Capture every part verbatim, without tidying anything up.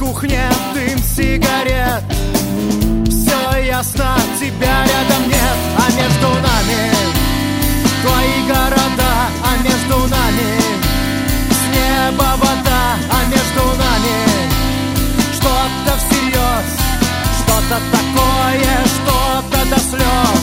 кухне дым сигарет. Все ясно, тебя рядом нет, а между нами твои города, а между нами с неба вода, а между нами что-то всерьез, что-то такое, что-то до слез.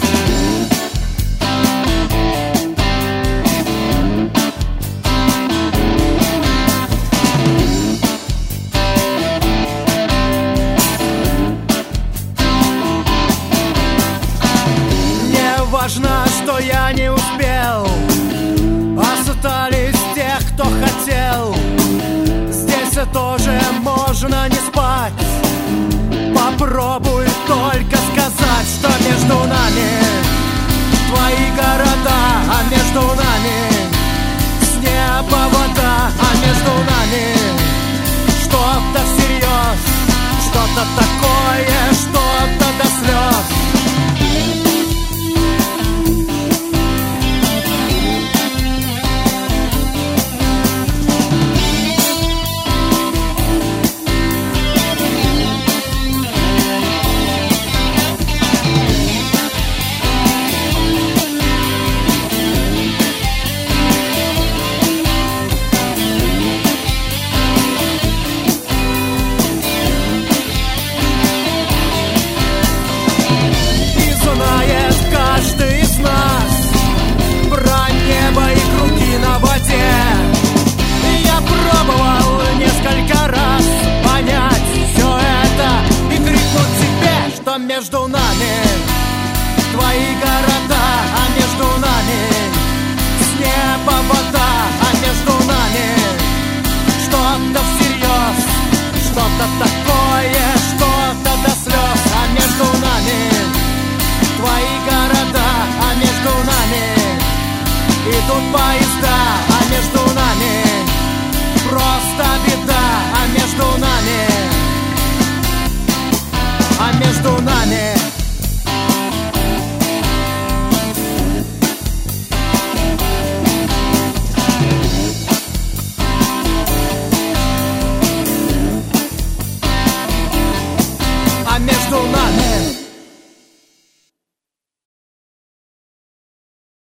Важно, что я не успел, остались тех, кто хотел. Здесь тоже можно не спать. Попробуй только сказать, что между нами твои города, а между нами с неба вода, а между нами что-то всерьез, что-то такое, что-то до слез. Каждый из нас про небо и круги на воде. Я пробовал несколько раз понять все это и крикнуть тебе, что между нами твои города, а между нами с неба вода, а между нами что-то всерьез, что-то такое, что-то до слез, а между нами твои города, а между нами идут бои.